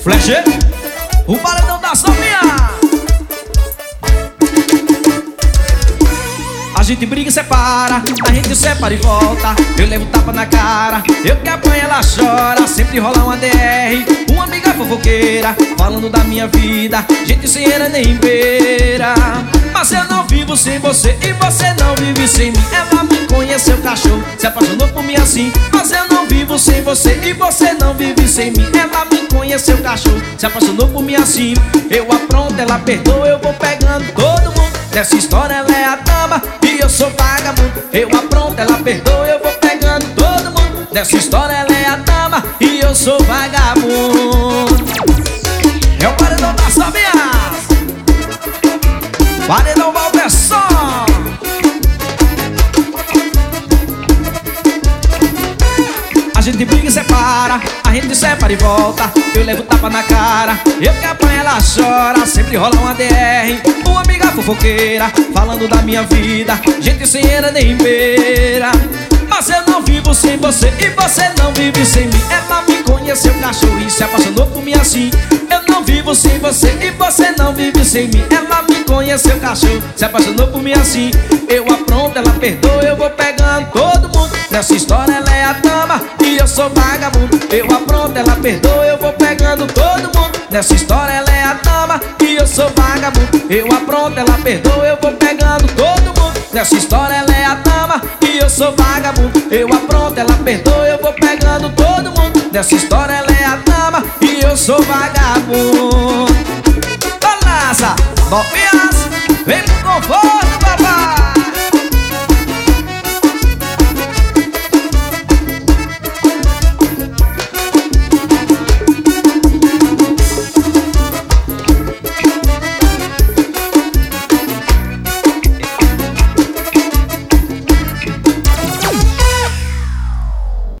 Flash, o paredão da Sofia. A gente briga e separa, a gente separa e volta. Eu levo tapa na cara, eu que apanho ela chora. Sempre rola uma DR, uma amiga fofoqueira, falando da minha vida, gente sem era nem beira. Mas eu não vivo sem você e você não vive sem mim. Ela me conheceu, cachorro, se apaixonou por mim assim. Mas eu não vivo sem você e você não vive sem mim. Ela me conheceu, cachorro, se apaixonou por mim assim. Eu apronto, ela perdoa, eu vou pegando todo mundo. Nessa história ela é a dama e eu sou vagabundo. Eu apronto, ela perdoa, eu vou pegando todo mundo. Nessa história ela é a dama e eu sou vagabundo. É o paredão da Sabias, paredão Valversão. A gente briga e separa, a gente separa e volta. Eu levo tapa na cara, eu que apanho ela chora. Sempre rola uma DR, uma amiga fofoqueira, falando da minha vida, gente sem era nem beira. Mas eu não vivo sem você e você não vive sem mim. Ela me conheceu, cachorro, e se apaixonou por mim assim. Eu não vivo sem você e você não vive sem mim. Ela me conheceu, cachorro, se apaixonou por mim assim. Eu apronto, ela perdoa, eu vou pegando todo mundo. Nessa história ela é a dama e eu sou vagabundo. Eu apronto, ela perdoa, eu vou pegando todo mundo. Nessa história ela é a dama e eu sou vagabundo. Eu apronto, ela perdoa, eu vou pegando todo mundo. Nessa história ela é a dama e eu sou vagabundo. Eu apronto, ela perdoa, eu vou pegando todo mundo. Nessa história ela é a dama e eu sou vagabundo. Balança, Sofias, vem com conforto.